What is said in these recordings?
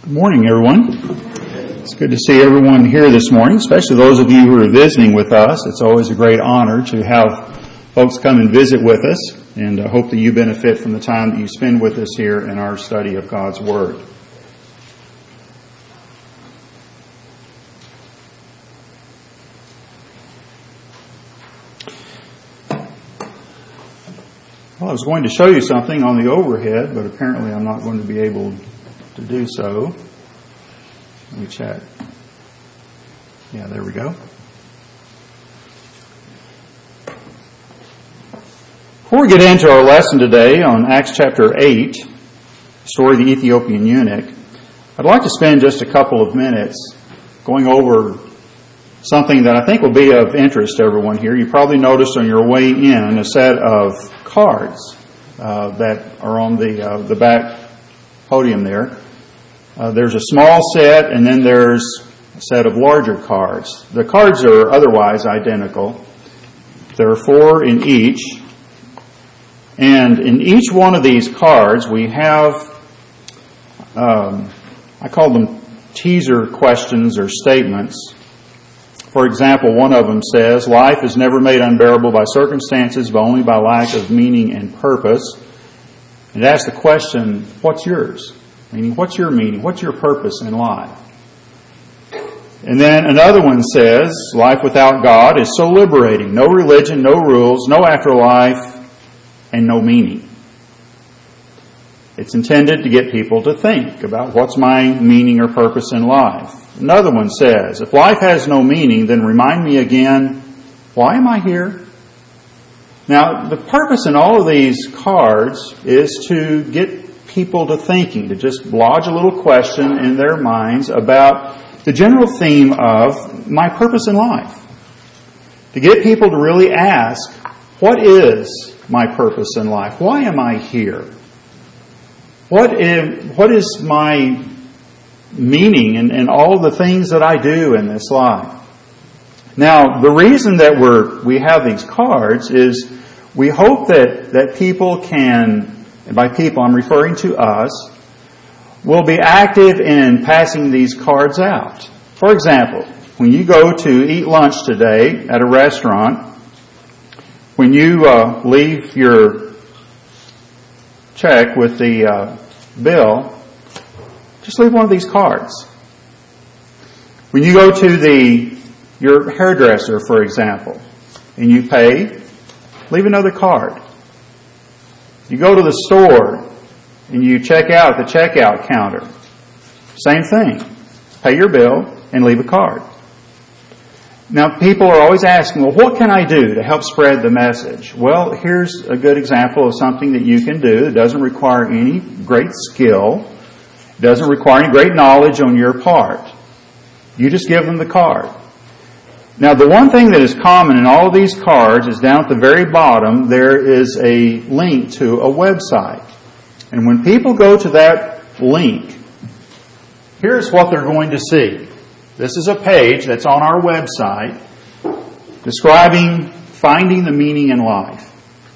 Good morning, everyone. It's good to see everyone here this morning, especially those of you who are visiting with us. It's always a great honor to have folks come and visit with us, and I hope that you benefit from the time that you spend with us here in our study of God's Word. Well, I was going to show you something on the overhead, but apparently I'm not going to be able to do so. Let me check. Yeah, there we go. Before we get into our lesson today on Acts chapter 8, the story of the Ethiopian eunuch, I'd like to spend just a couple of minutes going over something that I think will be of interest to everyone here. You probably noticed on your way in a set of cards that are on the back podium there. There's a small set, and then there's a set of larger cards. The cards are otherwise identical. There are 4 in each. And in each one of these cards, we have, I call them teaser questions or statements. For example, one of them says, "Life is never made unbearable by circumstances, but only by lack of meaning and purpose." It asks the question, what's yours? Meaning, what's your meaning? What's your purpose in life? And then another one says, "Life without God is so liberating. No religion, no rules, no afterlife, and no meaning." It's intended to get people to think about what's my meaning or purpose in life. Another one says, "If life has no meaning, then remind me again, why am I here?" Now, the purpose in all of these cards is to get people to thinking, to just lodge a little question in their minds about the general theme of my purpose in life. To get people to really ask, what is my purpose in life? Why am I here? What is my meaning in all the things that I do in this life? Now, the reason that we have these cards is we hope that people can, and by people I'm referring to us, will be active in passing these cards out. For example, when you go to eat lunch today at a restaurant, when you leave your check with the bill, just leave one of these cards. When you go to your hairdresser, for example, and you pay, leave another card. You go to the store and you check out at the checkout counter. Same thing. Pay your bill and leave a card. Now, people are always asking, well, what can I do to help spread the message? Well, here's a good example of something that you can do. It doesn't require any great skill. It doesn't require any great knowledge on your part. You just give them the card. Now, the one thing that is common in all of these cards is down at the very bottom, there is a link to a website. And when people go to that link, here's what they're going to see. This is a page that's on our website describing finding the meaning in life.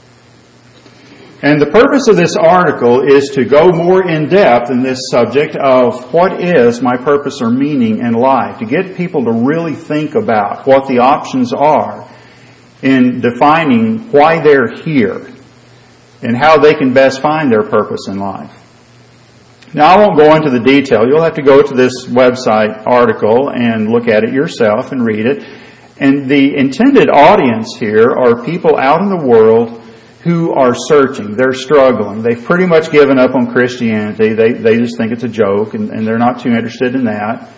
And the purpose of this article is to go more in depth in this subject of what is my purpose or meaning in life, to get people to really think about what the options are in defining why they're here and how they can best find their purpose in life. Now, I won't go into the detail. You'll have to go to this website article and look at it yourself and read it. And the intended audience here are people out in the world who are searching. They're struggling. They've pretty much given up on Christianity. They just think it's a joke, and they're not too interested in that.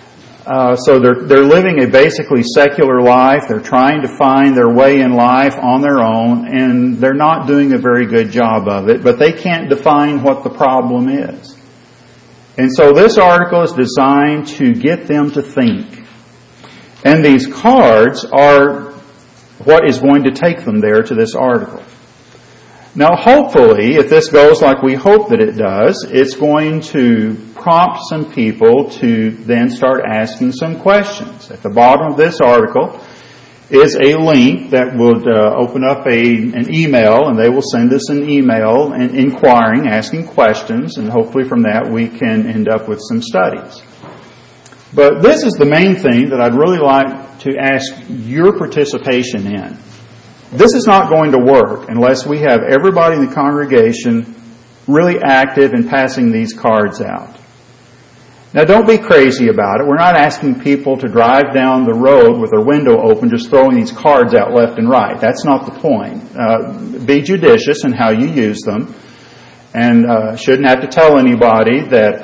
So they're living a basically secular life. They're trying to find their way in life on their own, and they're not doing a very good job of it, but they can't define what the problem is. And so this article is designed to get them to think. And these cards are what is going to take them there to this article. Now, hopefully, if this goes like we hope that it does, it's going to prompt some people to then start asking some questions. At the bottom of this article, is a link that would open up an email, and they will send us an email and inquiring, asking questions, and hopefully from that we can end up with some studies. But this is the main thing that I'd really like to ask your participation in. This is not going to work unless we have everybody in the congregation really active in passing these cards out. Now, don't be crazy about it. We're not asking people to drive down the road with their window open, just throwing these cards out left and right. That's not the point. Be judicious in how you use them, and shouldn't have to tell anybody that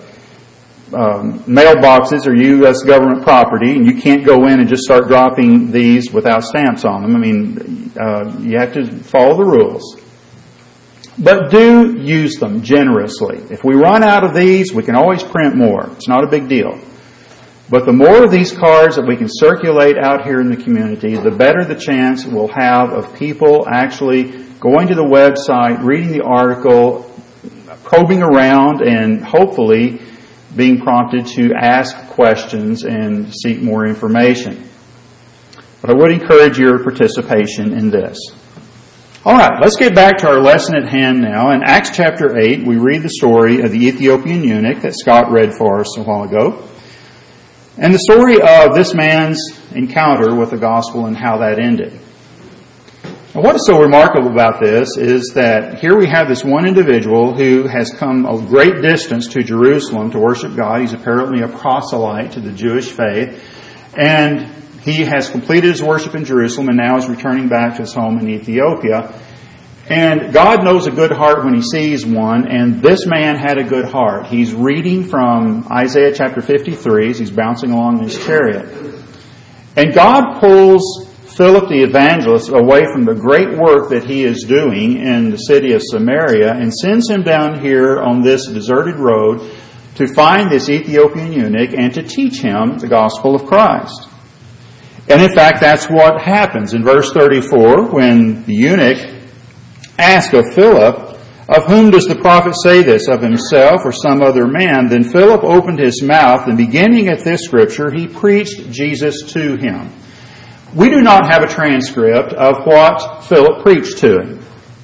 mailboxes are U.S. government property, and you can't go in and just start dropping these without stamps on them. I mean, you have to follow the rules. But do use them generously. If we run out of these, we can always print more. It's not a big deal. But the more of these cards that we can circulate out here in the community, the better the chance we'll have of people actually going to the website, reading the article, probing around, and hopefully being prompted to ask questions and seek more information. But I would encourage your participation in this. All right, let's get back to our lesson at hand now. In Acts chapter 8, we read the story of the Ethiopian eunuch that Scott read for us a while ago, and the story of this man's encounter with the gospel and how that ended. And what is so remarkable about this is that here we have this one individual who has come a great distance to Jerusalem to worship God. He's apparently a proselyte to the Jewish faith, and he has completed his worship in Jerusalem and now is returning back to his home in Ethiopia. And God knows a good heart when He sees one, and this man had a good heart. He's reading from Isaiah chapter 53 as he's bouncing along in his chariot. And God pulls Philip the evangelist away from the great work that he is doing in the city of Samaria and sends him down here on this deserted road to find this Ethiopian eunuch and to teach him the gospel of Christ. And in fact, that's what happens. In verse 34, when the eunuch asks of Philip, "Of whom does the prophet say this, of himself or some other man?" Then Philip opened his mouth, and beginning at this scripture, he preached Jesus to him. We do not have a transcript of what Philip preached to him.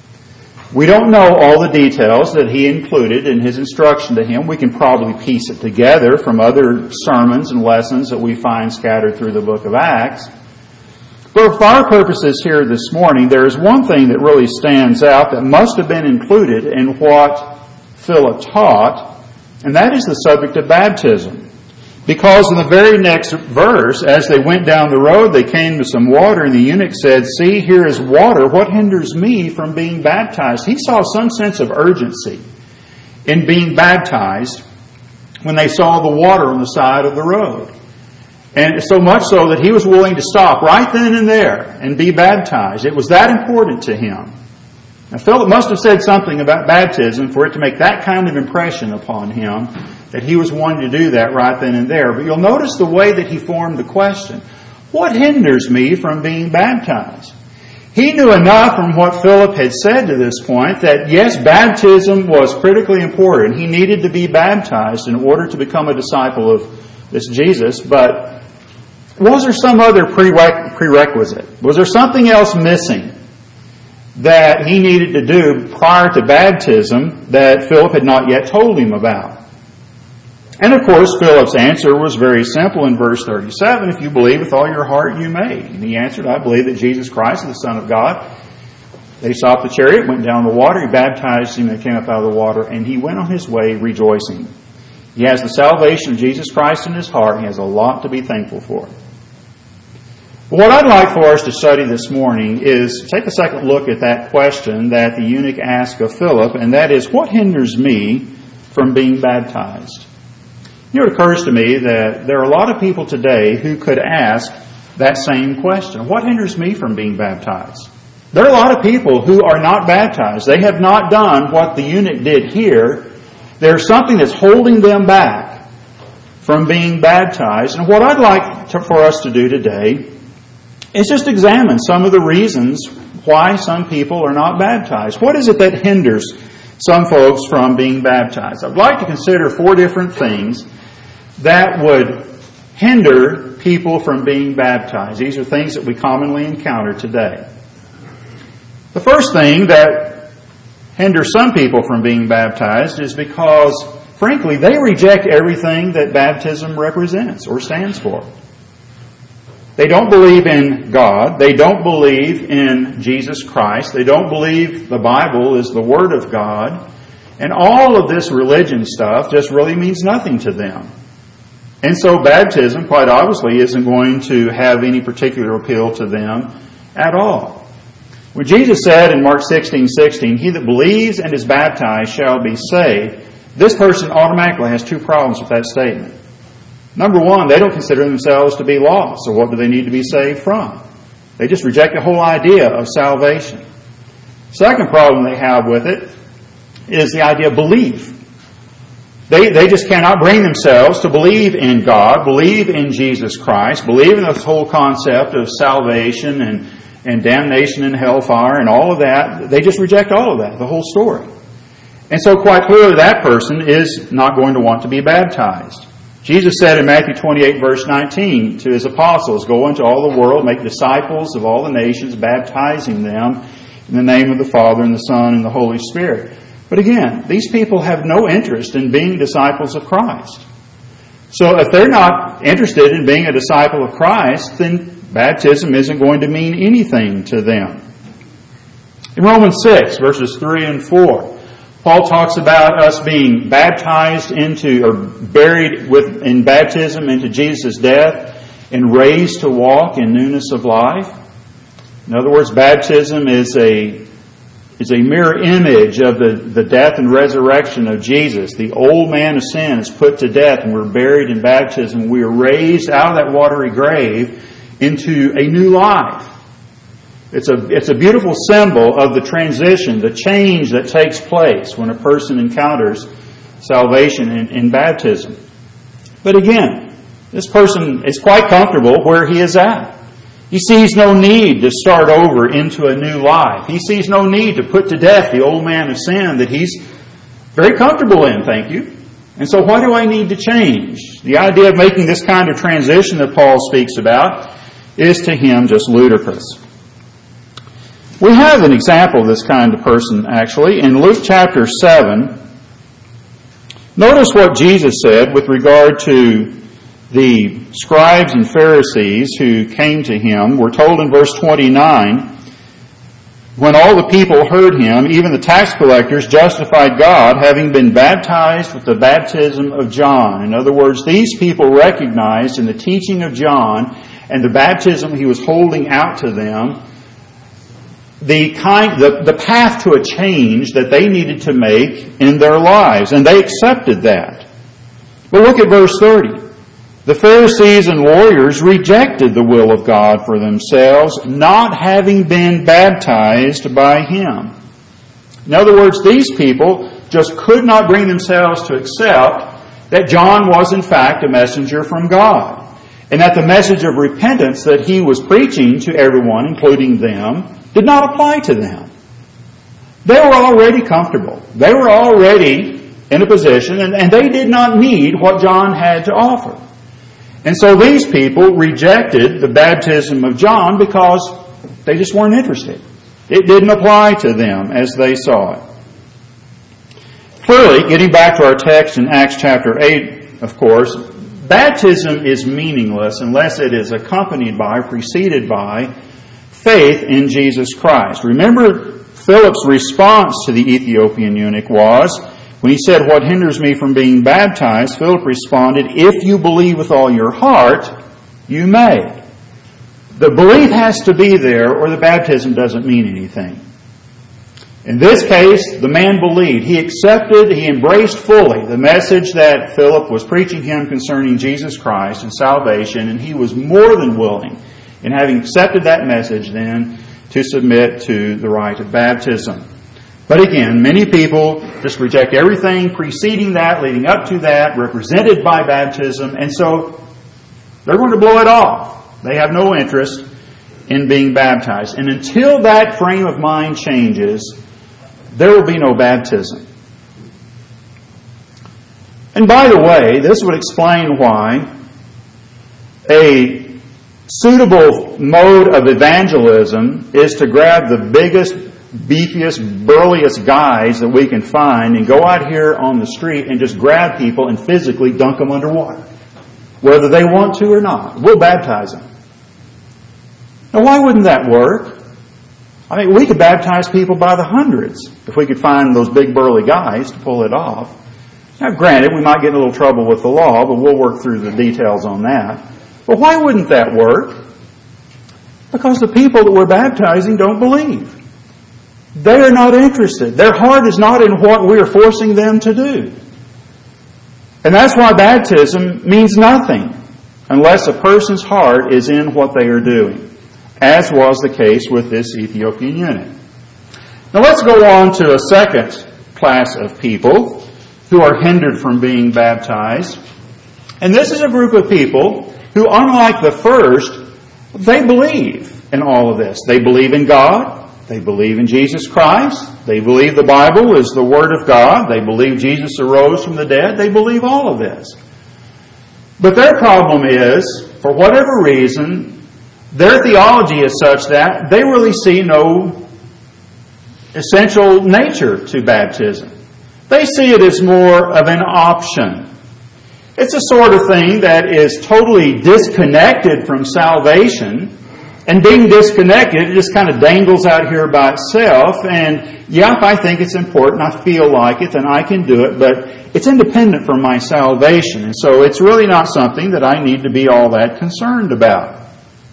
We don't know all the details that he included in his instruction to him. We can probably piece it together from other sermons and lessons that we find scattered through the book of Acts. But for our purposes here this morning, there is one thing that really stands out that must have been included in what Philip taught, and that is the subject of baptism. Because in the very next verse, as they went down the road, they came to some water, and the eunuch said, "See, here is water. What hinders me from being baptized?" He saw some sense of urgency in being baptized when they saw the water on the side of the road. And so much so that he was willing to stop right then and there and be baptized. It was that important to him. Now, Philip must have said something about baptism for it to make that kind of impression upon him, that he was wanting to do that right then and there. But you'll notice the way that he formed the question. What hinders me from being baptized? He knew enough from what Philip had said to this point that, yes, baptism was critically important. He needed to be baptized in order to become a disciple of this Jesus. But was there some other prerequisite? Was there something else missing that he needed to do prior to baptism that Philip had not yet told him about? And of course, Philip's answer was very simple in verse 37, "If you believe with all your heart, you may." And he answered, "I believe that Jesus Christ is the Son of God." They stopped the chariot, went down the water, he baptized him, and came up out of the water, and he went on his way rejoicing. He has the salvation of Jesus Christ in his heart. He has a lot to be thankful for. But what I'd like for us to study this morning is take a second look at that question that the eunuch asked of Philip, and that is, what hinders me from being baptized? You know, it occurs to me that there are a lot of people today who could ask that same question. What hinders me from being baptized? There are a lot of people who are not baptized. They have not done what the eunuch did here. There's something that's holding them back from being baptized. And what I'd like for us to do today is just examine some of the reasons why some people are not baptized. What is it that hinders some folks from being baptized? I'd like to consider 4 different things that would hinder people from being baptized. These are things that we commonly encounter today. The first thing that hinders some people from being baptized is because, frankly, they reject everything that baptism represents or stands for. They don't believe in God. They don't believe in Jesus Christ. They don't believe the Bible is the Word of God. And all of this religion stuff just really means nothing to them. And so baptism, quite obviously, isn't going to have any particular appeal to them at all. When Jesus said in Mark 16:16, "He that believes and is baptized shall be saved," this person automatically has two problems with that statement. Number one, they don't consider themselves to be lost, so what do they need to be saved from? They just reject the whole idea of salvation. Second problem they have with it is the idea of belief. They just cannot bring themselves to believe in God, believe in Jesus Christ, believe in this whole concept of salvation and damnation and hellfire and all of that. They just reject all of that, the whole story. And so quite clearly that person is not going to want to be baptized. Jesus said in Matthew 28 verse 19 to His apostles, "Go into all the world, make disciples of all the nations, baptizing them in the name of the Father and the Son and the Holy Spirit." But again, these people have no interest in being disciples of Christ. So if they're not interested in being a disciple of Christ, then baptism isn't going to mean anything to them. In Romans 6, verses 3 and 4, Paul talks about us being baptized into, or buried in baptism into Jesus' death and raised to walk in newness of life. In other words, baptism is a mirror image of the death and resurrection of Jesus. The old man of sin is put to death and we're buried in baptism. We are raised out of that watery grave into a new life. It's a beautiful symbol of the transition, the change that takes place when a person encounters salvation in baptism. But again, this person is quite comfortable where he is at. He sees no need to start over into a new life. He sees no need to put to death the old man of sin that he's very comfortable in, thank you. And so why do I need to change? The idea of making this kind of transition that Paul speaks about is to him just ludicrous. We have an example of this kind of person, actually, in Luke chapter 7. Notice what Jesus said with regard to the scribes and Pharisees who came to him. We're told in verse 29, "When all the people heard him, even the tax collectors justified God, having been baptized with the baptism of John." In other words, these people recognized in the teaching of John and the baptism he was holding out to them the path to a change that they needed to make in their lives, and they accepted that. But look at verse 30. "The Pharisees and lawyers rejected the will of God for themselves, not having been baptized by him." In other words, these people just could not bring themselves to accept that John was in fact a messenger from God, and that the message of repentance that he was preaching to everyone, including them, did not apply to them. They were already comfortable. They were already in a position, and they did not need what John had to offer. And so these people rejected the baptism of John because they just weren't interested. It didn't apply to them as they saw it. Clearly, getting back to our text in Acts chapter 8, of course, baptism is meaningless unless it is accompanied by, preceded by, faith in Jesus Christ. Remember, Philip's response to the Ethiopian eunuch was, when he said, "What hinders me from being baptized?" Philip responded, "If you believe with all your heart, you may." The belief has to be there or the baptism doesn't mean anything. In this case, the man believed. He accepted, he embraced fully the message that Philip was preaching him concerning Jesus Christ and salvation, and he was more than willing, in having accepted that message then, to submit to the rite of baptism. But again, many people just reject everything preceding that, leading up to that, represented by baptism, and so they're going to blow it off. They have no interest in being baptized. And until that frame of mind changes, there will be no baptism. And by the way, this would explain why A suitable mode of evangelism is to grab the biggest, beefiest, burliest guys that we can find and go out here on the street and just grab people and physically dunk them underwater. Whether they want to or not. We'll baptize them. Now why wouldn't that work? I mean, we could baptize people by the hundreds if we could find those big burly guys to pull it off. Now granted, we might get in a little trouble with the law, but we'll work through the details on that. But why wouldn't that work? Because the people that we're baptizing don't believe. They are not interested. Their heart is not in what we are forcing them to do. And that's why baptism means nothing unless a person's heart is in what they are doing, as was the case with this Ethiopian eunuch. Now let's go on to a second class of people who are hindered from being baptized. And this is a group of people who, unlike the first, they believe in all of this. They believe in God. They believe in Jesus Christ. They believe the Bible is the Word of God. They believe Jesus arose from the dead. They believe all of this. But their problem is, for whatever reason, their theology is such that they really see no essential nature to baptism. They see it as more of an option. It's a sort of thing that is totally disconnected from salvation. And being disconnected, it just kind of dangles out here by itself. And yeah, if I think it's important, I feel like it, then I can do it. But it's independent from my salvation. And so it's really not something that I need to be all that concerned about.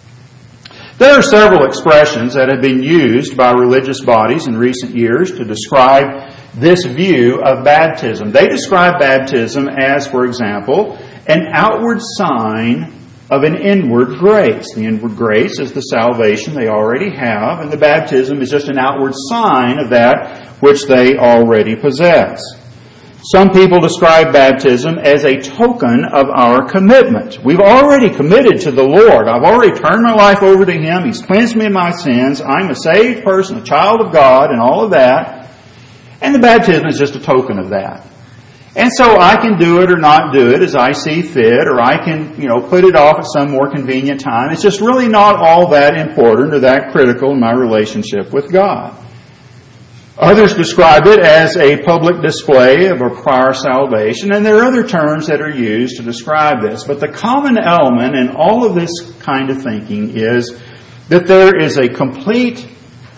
There are several expressions that have been used by religious bodies in recent years to describe this view of baptism. They describe baptism as, for example, an outward sign of an inward grace. The inward grace is the salvation they already have, and the baptism is just an outward sign of that which they already possess. Some people describe baptism as a token of our commitment. We've already committed to the Lord. I've already turned my life over to Him. He's cleansed me of my sins. I'm a saved person, a child of God, and all of that. And the baptism is just a token of that. And so I can do it or not do it as I see fit, or I can, put it off at some more convenient time. It's just really not all that important or that critical in my relationship with God. Others describe it as a public display of a prior salvation, and there are other terms that are used to describe this. But the common element in all of this kind of thinking is that there is a complete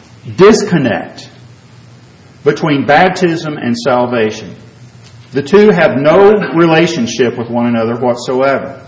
disconnect between baptism and salvation. The two have no relationship with one another whatsoever.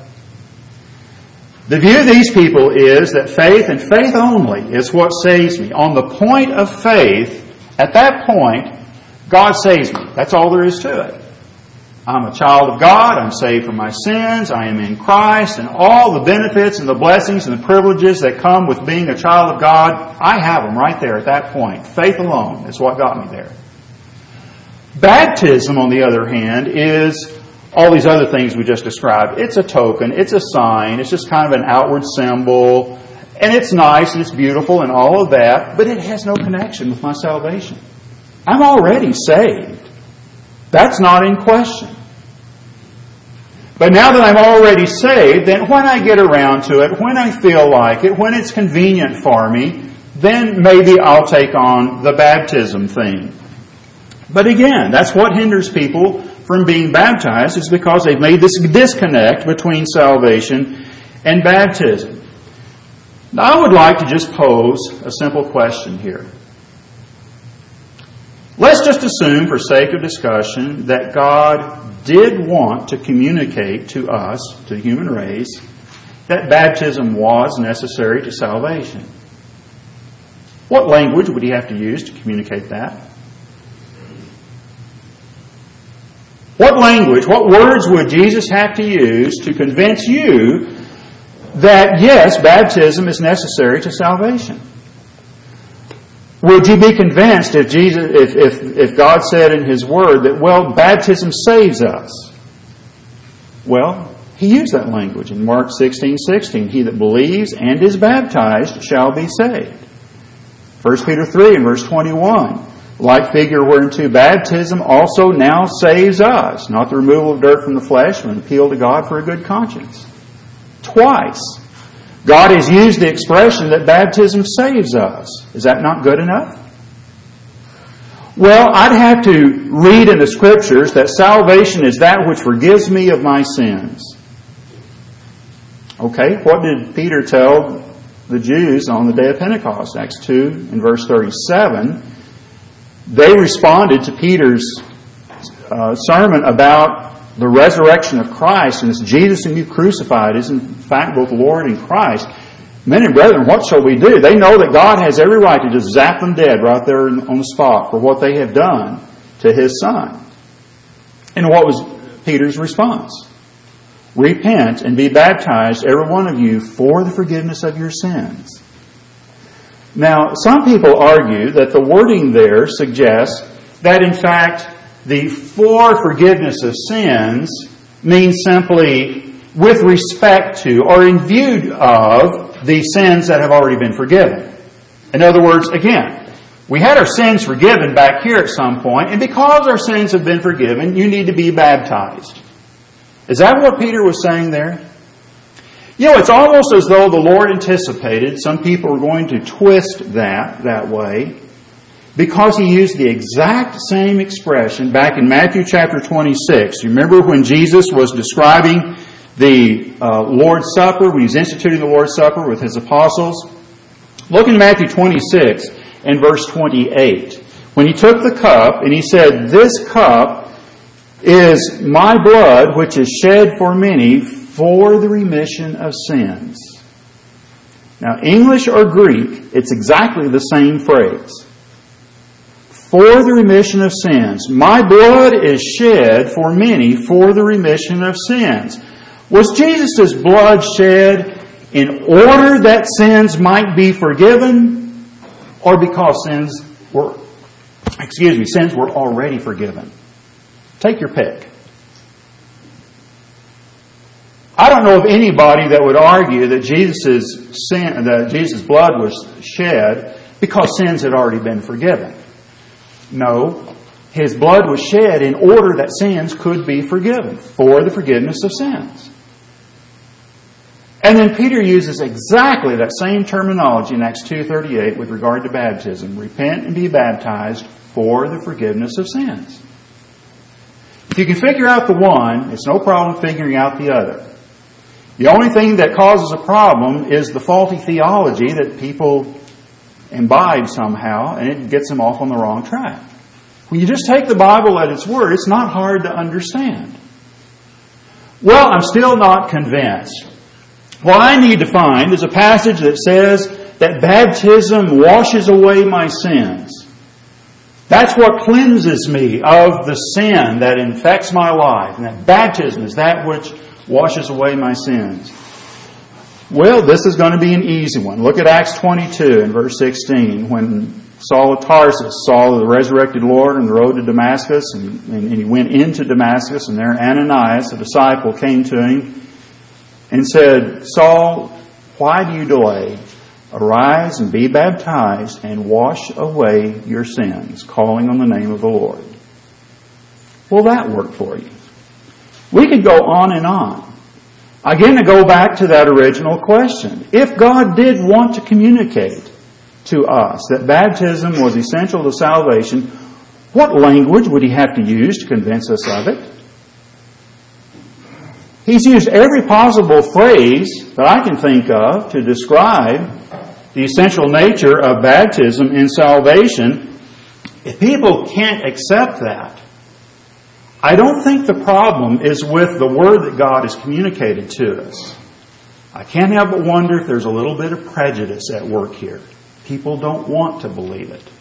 The view of these people is that faith and faith only is what saves me. On the point of faith, at that point, God saves me. That's all there is to it. I'm a child of God. I'm saved from my sins. I am in Christ. And all the benefits and the blessings and the privileges that come with being a child of God, I have them right there at that point. Faith alone is what got me there. Baptism, on the other hand, is all these other things we just described. It's a token. It's a sign. It's just kind of an outward symbol. And it's nice and it's beautiful and all of that, but it has no connection with my salvation. I'm already saved. That's not in question. But now that I'm already saved, then when I get around to it, when I feel like it, when it's convenient for me, then maybe I'll take on the baptism thing. But again, that's what hinders people from being baptized, is because they've made this disconnect between salvation and baptism. Now, I would like to just pose a simple question here. Let's just assume, for sake of discussion, that God did want to communicate to us, to the human race, that baptism was necessary to salvation. What language would He have to use to communicate that? What language, what words would Jesus have to use to convince you that, yes, baptism is necessary to salvation? Would you be convinced if God said in His Word that, well, baptism saves us? Well, He used that language in Mark 16:16. He that believes and is baptized shall be saved. 1 Peter 3 and verse 21. Like figure whereunto baptism also now saves us, not the removal of dirt from the flesh, but an appeal to God for a good conscience. Twice. God has used the expression that baptism saves us. Is that not good enough? Well, I'd have to read in the Scriptures that salvation is that which forgives me of my sins. Okay, what did Peter tell the Jews on the day of Pentecost? Acts 2 and verse 37. They responded to Peter's sermon about the resurrection of Christ, and this Jesus whom you crucified is in fact both Lord and Christ. Men and brethren, what shall we do? They know that God has every right to just zap them dead right there on the spot for what they have done to His Son. And what was Peter's response? Repent and be baptized, every one of you, for the forgiveness of your sins. Now, some people argue that the wording there suggests that in fact the for forgiveness of sins means simply with respect to or in view of the sins that have already been forgiven. In other words, again, we had our sins forgiven back here at some point, and because our sins have been forgiven, you need to be baptized. Is that what Peter was saying there? You know, it's almost as though the Lord anticipated some people were going to twist that way, because He used the exact same expression back in Matthew chapter 26. You remember when Jesus was describing the Lord's Supper, when He was instituting the Lord's Supper with His apostles? Look in Matthew 26 and verse 28. When He took the cup and He said, "This cup is my blood which is shed for many for the remission of sins." Now, English or Greek, it's exactly the same phrase. For the remission of sins. My blood is shed for many for the remission of sins. Was Jesus' blood shed in order that sins might be forgiven, or because sins were already forgiven? Take your pick. I don't know of anybody that would argue that Jesus' blood was shed because sins had already been forgiven. No, His blood was shed in order that sins could be forgiven, for the forgiveness of sins. And then Peter uses exactly that same terminology in Acts 2:38 with regard to baptism. Repent and be baptized for the forgiveness of sins. If you can figure out the one, it's no problem figuring out the other. The only thing that causes a problem is the faulty theology that people imbibe somehow, and it gets them off on the wrong track. When you just take the Bible at its word, it's not hard to understand. Well, I'm still not convinced. What I need to find is a passage that says that baptism washes away my sins. That's what cleanses me of the sin that infects my life. And that baptism is that which washes away my sins. Well, this is going to be an easy one. Look at Acts 22 and verse 16. When Saul of Tarsus saw the resurrected Lord on the road to Damascus, and he went into Damascus, and there Ananias, a disciple, came to him and said, "Saul, why do you delay? Arise and be baptized and wash away your sins, calling on the name of the Lord." Will that work for you? We could go on and on. Again, to go back to that original question. If God did want to communicate to us that baptism was essential to salvation, what language would He have to use to convince us of it? He's used every possible phrase that I can think of to describe the essential nature of baptism in salvation. If people can't accept that, I don't think the problem is with the Word that God has communicated to us. I can't help but wonder if there's a little bit of prejudice at work here. People don't want to believe it.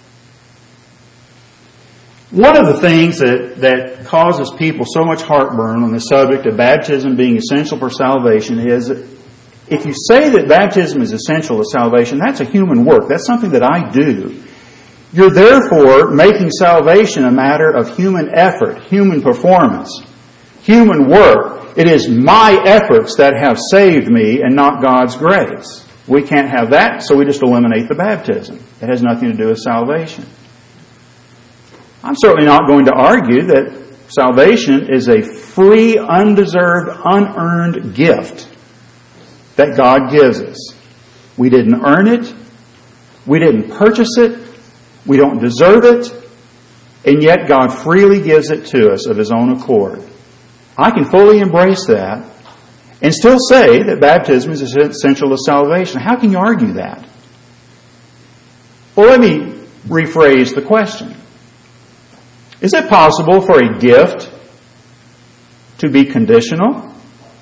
One of the things that causes people so much heartburn on the subject of baptism being essential for salvation is if you say that baptism is essential to salvation, that's a human work. That's something that I do. You're therefore making salvation a matter of human effort, human performance, human work. It is my efforts that have saved me and not God's grace. We can't have that, so we just eliminate the baptism. It has nothing to do with salvation. I'm certainly not going to argue that salvation is a free, undeserved, unearned gift. that God gives us. We didn't earn it. We didn't purchase it. We don't deserve it. And yet God freely gives it to us of His own accord. I can fully embrace that and still say that baptism is essential to salvation. How can you argue that? Well, let me rephrase the question. Is it possible for a gift to be conditional?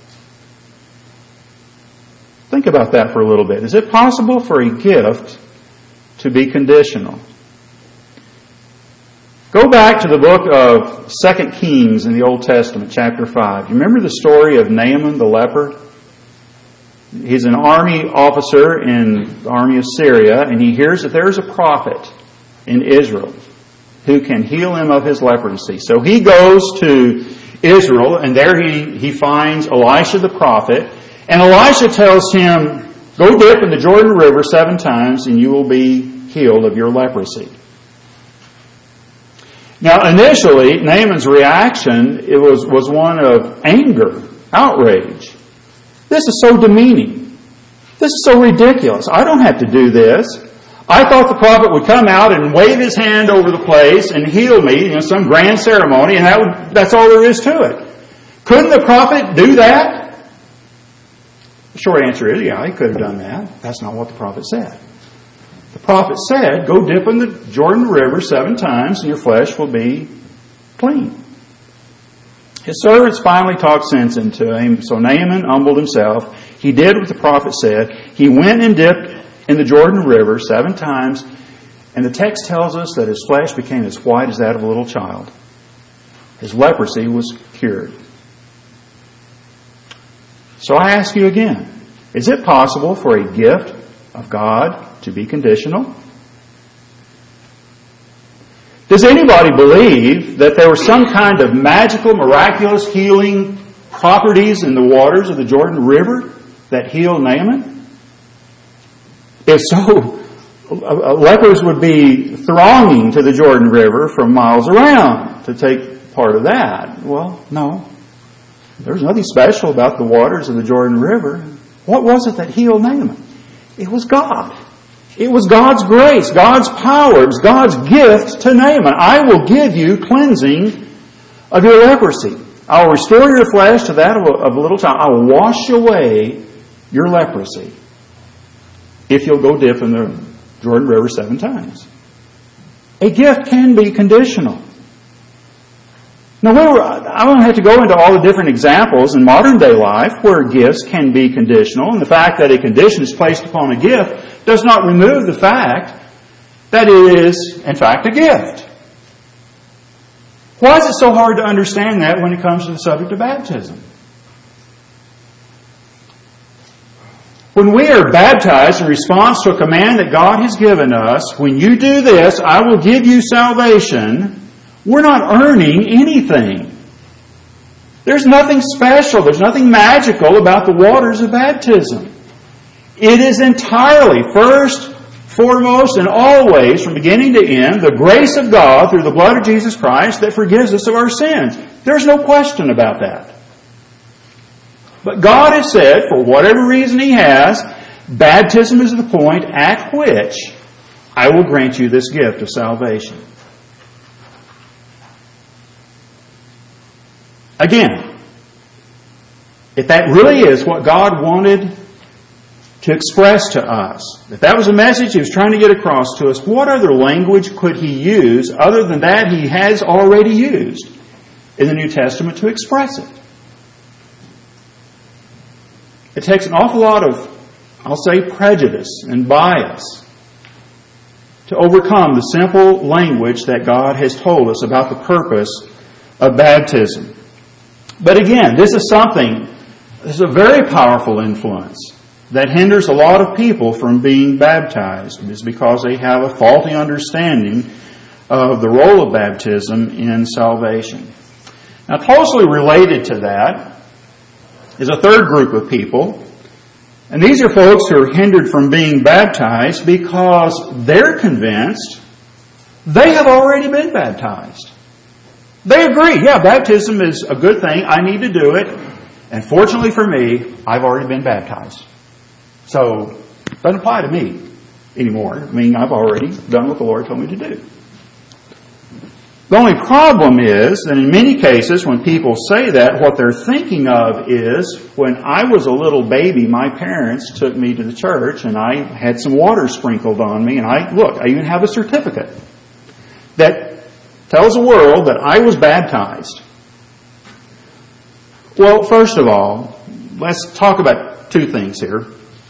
Think about that for a little bit. Is it possible for a gift to be conditional? Go back to the book of 2 Kings in the Old Testament, chapter 5. You remember the story of Naaman the leper? He's an army officer in the army of Syria, and he hears that there's a prophet in Israel who can heal him of his leprosy. So he goes to Israel, and there he finds Elisha the prophet, and Elisha tells him, go dip in the Jordan River 7 times, and you will be healed of your leprosy. Now, initially, Naaman's reaction was one of anger, outrage. This is so demeaning. This is so ridiculous. I don't have to do this. I thought the prophet would come out and wave his hand over the place and heal me, some grand ceremony, and that's all there is to it. Couldn't the prophet do that? The short answer is, yeah, he could have done that. That's not what the prophet said. The prophet said, go dip in the Jordan River 7 times and your flesh will be clean. His servants finally talked sense into him, so Naaman humbled himself. He did what the prophet said. He went and dipped in the Jordan River 7 times, and the text tells us that his flesh became as white as that of a little child. His leprosy was cured. So I ask you again, is it possible for a gift of God to be conditional? Does anybody believe that there was some kind of magical, miraculous healing properties in the waters of the Jordan River that healed Naaman? If so, lepers would be thronging to the Jordan River from miles around to take part of that. Well, no. There's nothing special about the waters of the Jordan River. What was it that healed Naaman? It was God. It was God's grace, God's power, it was God's gift to Naaman. I will give you cleansing of your leprosy. I will restore your flesh to that of a little child. I will wash away your leprosy if you'll go dip in the Jordan River 7 times. A gift can be conditional. Now, I don't have to go into all the different examples in modern day life where gifts can be conditional, and the fact that a condition is placed upon a gift does not remove the fact that it is, in fact, a gift. Why is it so hard to understand that when it comes to the subject of baptism? When we are baptized in response to a command that God has given us, when you do this, I will give you salvation, we're not earning anything. There's nothing special, there's nothing magical about the waters of baptism. It is entirely, first, foremost, and always, from beginning to end, the grace of God through the blood of Jesus Christ that forgives us of our sins. There's no question about that. But God has said, for whatever reason He has, baptism is the point at which I will grant you this gift of salvation. Again, if that really is what God wanted to express to us, if that was a message He was trying to get across to us, what other language could He use other than that He has already used in the New Testament to express it? It takes an awful lot of, I'll say, prejudice and bias to overcome the simple language that God has told us about the purpose of baptism. But again, this is a very powerful influence that hinders a lot of people from being baptized. It is because they have a faulty understanding of the role of baptism in salvation. Now, closely related to that is a third group of people, and these are folks who are hindered from being baptized because they're convinced they have already been baptized. They agree, yeah, baptism is a good thing. I need to do it. And fortunately for me, I've already been baptized. So, it doesn't apply to me anymore. I mean, I've already done what the Lord told me to do. The only problem is that in many cases when people say that, what they're thinking of is when I was a little baby, my parents took me to the church and I had some water sprinkled on me, and I even have a certificate that tells the world that I was baptized. Well, first of all, let's talk about two things here.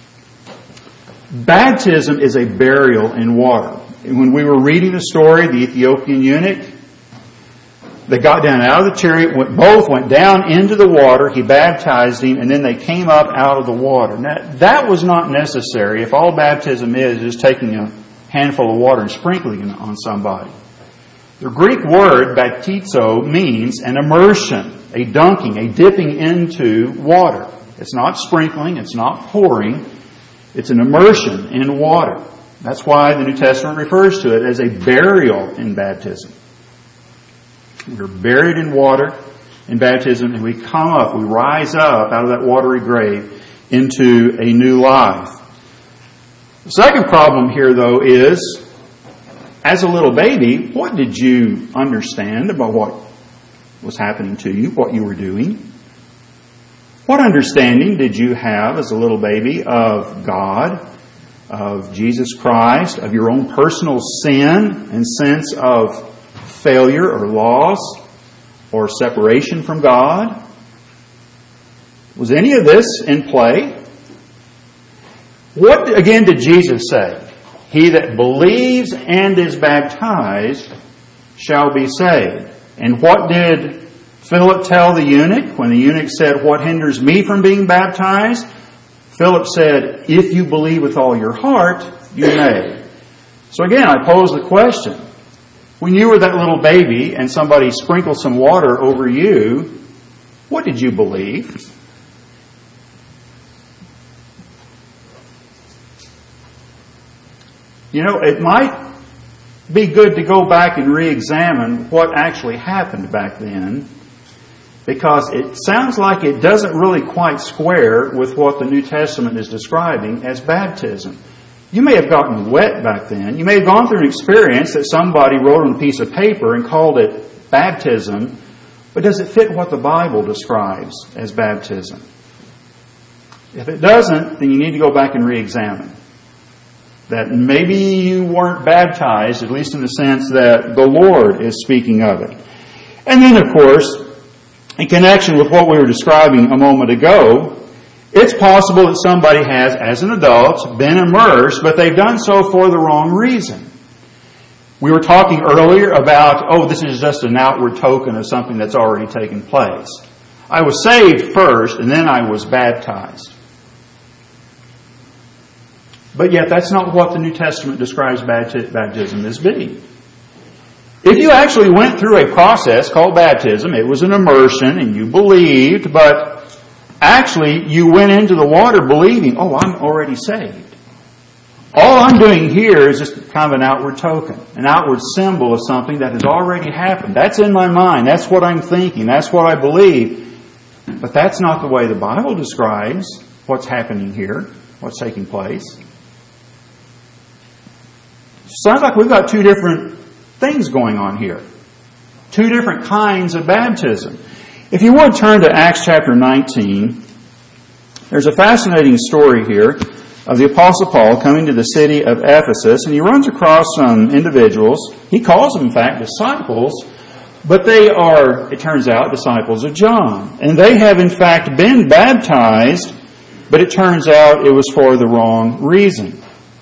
Baptism is a burial in water. When we were reading the story, the Ethiopian eunuch, they got down out of the chariot, both went down into the water, he baptized him, and then they came up out of the water. Now, that was not necessary if all baptism is just taking a handful of water and sprinkling it on somebody. The Greek word baptizo means an immersion, a dunking, a dipping into water. It's not sprinkling, it's not pouring, it's an immersion in water. That's why the New Testament refers to it as a burial in baptism. We're buried in water in baptism, and we come up, we rise up out of that watery grave into a new life. The second problem here, though, is as a little baby, what did you understand about what was happening to you, what you were doing? What understanding did you have as a little baby of God, of Jesus Christ, of your own personal sin and sense of failure or loss or separation from God? Was any of this in play? What again did Jesus say? He that believes and is baptized shall be saved. And what did Philip tell the eunuch when the eunuch said, "What hinders me from being baptized?" Philip said, "If you believe with all your heart, you may." So again, I pose the question. When you were that little baby and somebody sprinkled some water over you, what did you believe? You know, it might be good to go back and re-examine what actually happened back then, because it sounds like it doesn't really quite square with what the New Testament is describing as baptism. You may have gotten wet back then. You may have gone through an experience that somebody wrote on a piece of paper and called it baptism, but does it fit what the Bible describes as baptism? If it doesn't, then you need to go back and re-examine. That maybe you weren't baptized, at least in the sense that the Lord is speaking of it. And then, of course, in connection with what we were describing a moment ago, it's possible that somebody has, as an adult, been immersed, but they've done so for the wrong reason. We were talking earlier about, this is just an outward token of something that's already taken place. I was saved first, and then I was baptized. But yet, that's not what the New Testament describes baptism as being. If you actually went through a process called baptism, it was an immersion, and you believed, but actually, you went into the water believing, I'm already saved. All I'm doing here is just kind of an outward token, an outward symbol of something that has already happened. That's in my mind. That's what I'm thinking. That's what I believe. But that's not the way the Bible describes what's happening here, what's taking place. Sounds like we've got two different things going on here. Two different kinds of baptism. If you would turn to Acts chapter 19, there's a fascinating story here of the Apostle Paul coming to the city of Ephesus, and he runs across some individuals. He calls them, in fact, disciples, but they are, it turns out, disciples of John. And they have, in fact, been baptized, but it turns out it was for the wrong reason.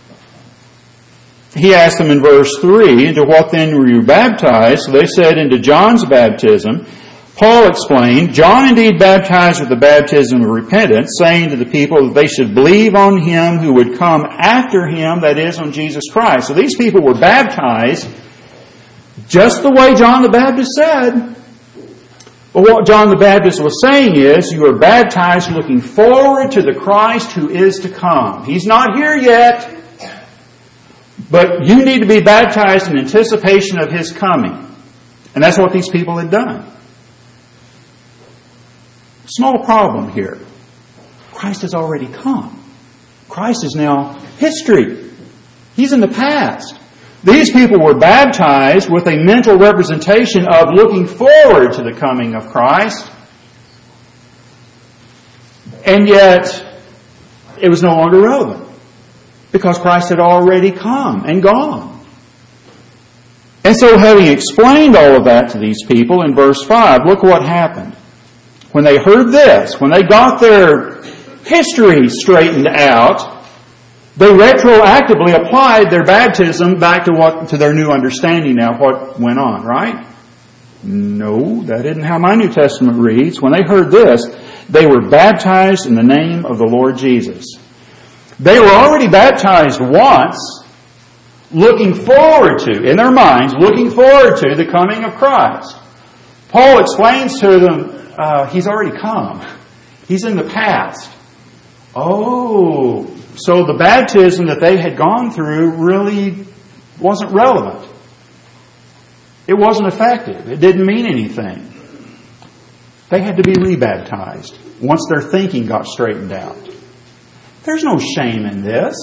He asked them in verse 3, "Into what then were you baptized?" So they said, "Into John's baptism." Paul explained, "John indeed baptized with the baptism of repentance, saying to the people that they should believe on him who would come after him, that is, on Jesus Christ." So these people were baptized just the way John the Baptist said. But what John the Baptist was saying is, you are baptized looking forward to the Christ who is to come. He's not here yet, but you need to be baptized in anticipation of his coming. And that's what these people had done. Small problem here. Christ has already come. Christ is now history. He's in the past. These people were baptized with a mental representation of looking forward to the coming of Christ. And yet, it was no longer relevant because Christ had already come and gone. And so having explained all of that to these people in verse 5, look what happened. When they heard this, when they got their history straightened out, they retroactively applied their baptism back to their new understanding now what went on, right? No, that isn't how my New Testament reads. When they heard this, they were baptized in the name of the Lord Jesus. They were already baptized once, looking forward to, in their minds, looking forward to the coming of Christ. Paul explains to them, He's already come. He's in the past. Oh, so the baptism that they had gone through really wasn't relevant. It wasn't effective. It didn't mean anything. They had to be rebaptized once their thinking got straightened out. There's no shame in this.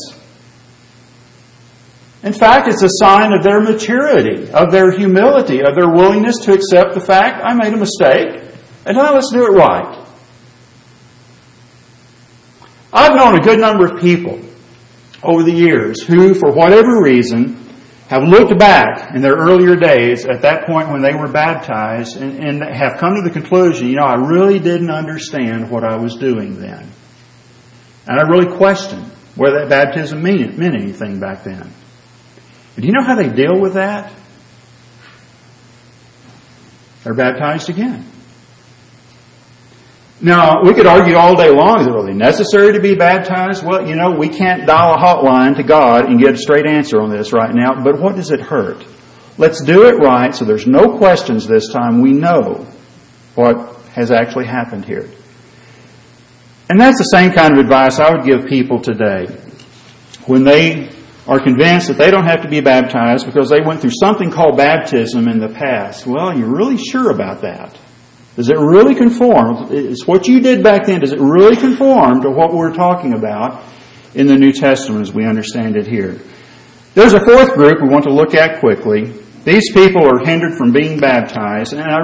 In fact, it's a sign of their maturity, of their humility, of their willingness to accept the fact, I made a mistake, and now let's do it right. I've known a good number of people over the years who, for whatever reason, have looked back in their earlier days at that point when they were baptized and have come to the conclusion, I really didn't understand what I was doing then. And I really questioned whether that baptism meant anything back then. But do you know how they deal with that? They're baptized again. Now, we could argue all day long, is it really necessary to be baptized? Well, we can't dial a hotline to God and get a straight answer on this right now, but what does it hurt? Let's do it right so there's no questions this time. We know what has actually happened here. And that's the same kind of advice I would give people today when they are convinced that they don't have to be baptized because they went through something called baptism in the past. Well, you're really sure about that? Does it really conform? Is what you did back then, does it really conform to what we're talking about in the New Testament as we understand it here? There's a fourth group we want to look at quickly. These people are hindered from being baptized, and I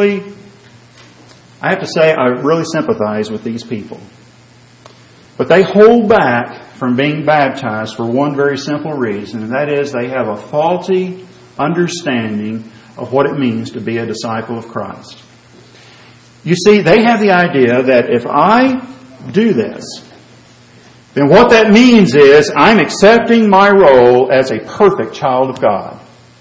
have to say, I really sympathize with these people. But they hold back from being baptized for one very simple reason, and that is they have a faulty understanding of what it means to be a disciple of Christ. You see, they have the idea that if I do this, then what that means is I'm accepting my role as a perfect child of God.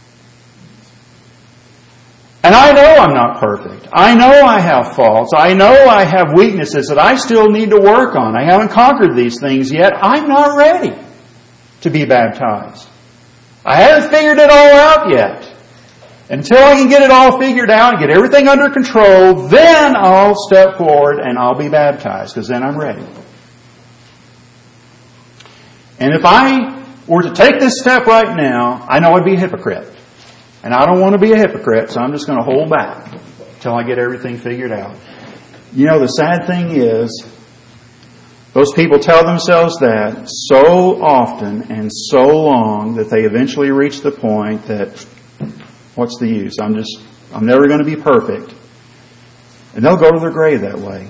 And I know I'm not perfect. I know I have faults. I know I have weaknesses that I still need to work on. I haven't conquered these things yet. I'm not ready to be baptized. I haven't figured it all out yet. Until I can get it all figured out and get everything under control, then I'll step forward and I'll be baptized, because then I'm ready. And if I were to take this step right now, I know I'd be a hypocrite. And I don't want to be a hypocrite, so I'm just going to hold back until I get everything figured out. The sad thing is, those people tell themselves that so often and so long that they eventually reach the point that, what's the use? I'm never going to be perfect. And they'll go to their grave that way.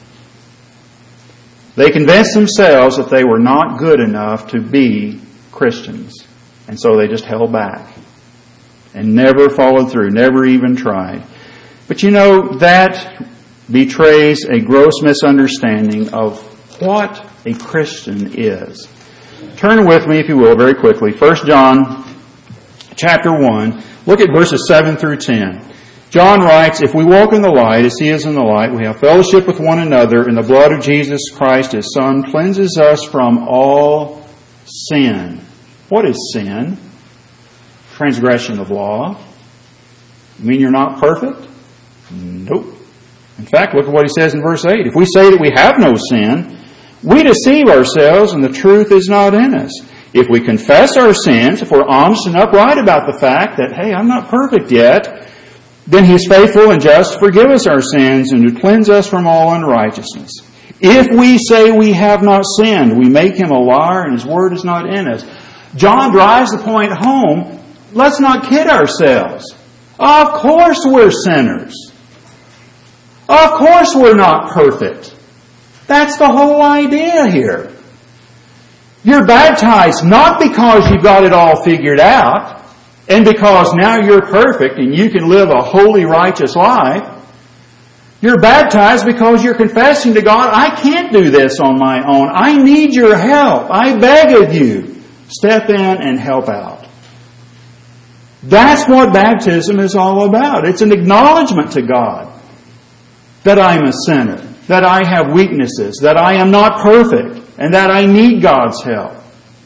They convinced themselves that they were not good enough to be Christians. And so they just held back and never followed through, never even tried. But that betrays a gross misunderstanding of what a Christian is. Turn with me, if you will, very quickly. 1 John chapter 1. Look at verses 7 through 10. John writes, "If we walk in the light as He is in the light, we have fellowship with one another, and the blood of Jesus Christ, His Son, cleanses us from all sin." What is sin? Transgression of law. You mean you're not perfect? Nope. In fact, look at what he says in verse 8. If we say that we have no sin, we deceive ourselves and the truth is not in us. If we confess our sins, if we're honest and upright about the fact that, hey, I'm not perfect yet, then He's faithful and just to forgive us our sins and to cleanse us from all unrighteousness. If we say we have not sinned, we make Him a liar and His word is not in us. John drives the point home. Let's not kid ourselves. Of course we're sinners. Of course we're not perfect. That's the whole idea here. You're baptized not because you've got it all figured out and because now you're perfect and you can live a holy, righteous life. You're baptized because you're confessing to God, I can't do this on my own. I need your help. I beg of you. Step in and help out. That's what baptism is all about. It's an acknowledgement to God that I'm a sinner, that I have weaknesses, that I am not perfect, and that I need God's help.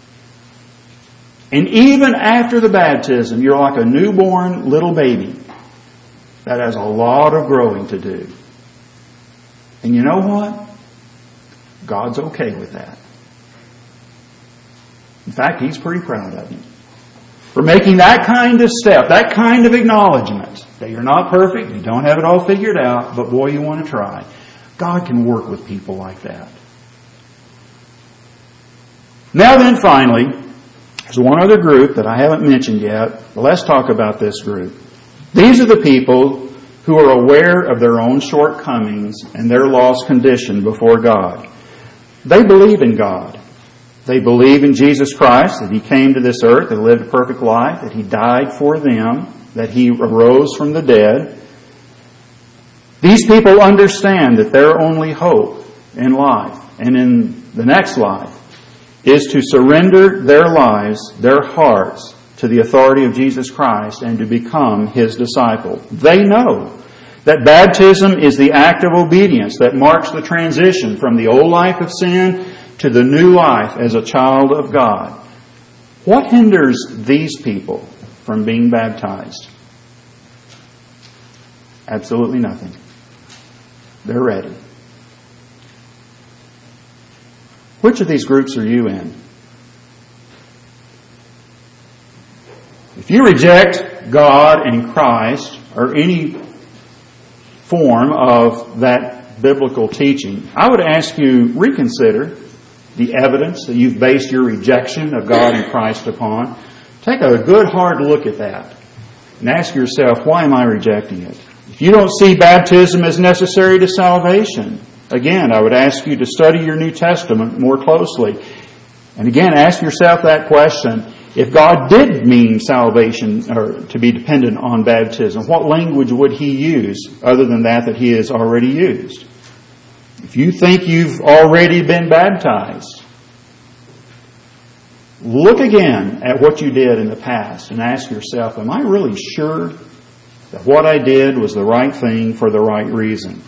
And even after the baptism, you're like a newborn little baby that has a lot of growing to do. And you know what? God's okay with that. In fact, He's pretty proud of you for making that kind of step, that kind of acknowledgement that you're not perfect, you don't have it all figured out, but boy, you want to try. God can work with people like that. Now then, finally, there's one other group that I haven't mentioned yet. But let's talk about this group. These are the people who are aware of their own shortcomings and their lost condition before God. They believe in God. They believe in Jesus Christ, that He came to this earth and lived a perfect life, that He died for them, that He arose from the dead. These people understand that their only hope in life and in the next life is to surrender their lives, their hearts, to the authority of Jesus Christ and to become His disciple. They know that baptism is the act of obedience that marks the transition from the old life of sin to the new life as a child of God. What hinders these people from being baptized? Absolutely nothing. They're ready. Which of these groups are you in? If you reject God and Christ or any form of that biblical teaching, I would ask you reconsider the evidence that you've based your rejection of God and Christ upon. Take a good hard look at that and ask yourself, why am I rejecting it? If you don't see baptism as necessary to salvation, again, I would ask you to study your New Testament more closely. And again, ask yourself that question. If God did mean salvation or to be dependent on baptism, what language would He use other than that He has already used? If you think you've already been baptized, look again at what you did in the past and ask yourself, am I really sure that what I did was the right thing for the right reason?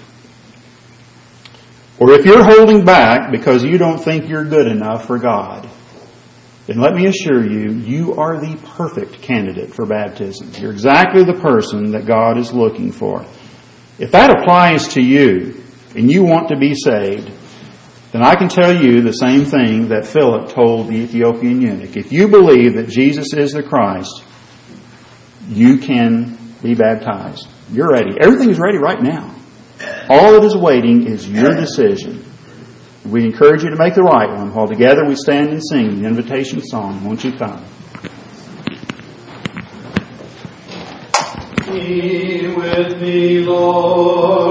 Or if you're holding back because you don't think you're good enough for God, then let me assure you, you are the perfect candidate for baptism. You're exactly the person that God is looking for. If that applies to you and you want to be saved, then I can tell you the same thing that Philip told the Ethiopian eunuch. If you believe that Jesus is the Christ, you can be baptized. You're ready. Everything is ready right now. All that is waiting is your decision. We encourage you to make the right one. While together we stand and sing the invitation song. Won't you come? Be with me, Lord.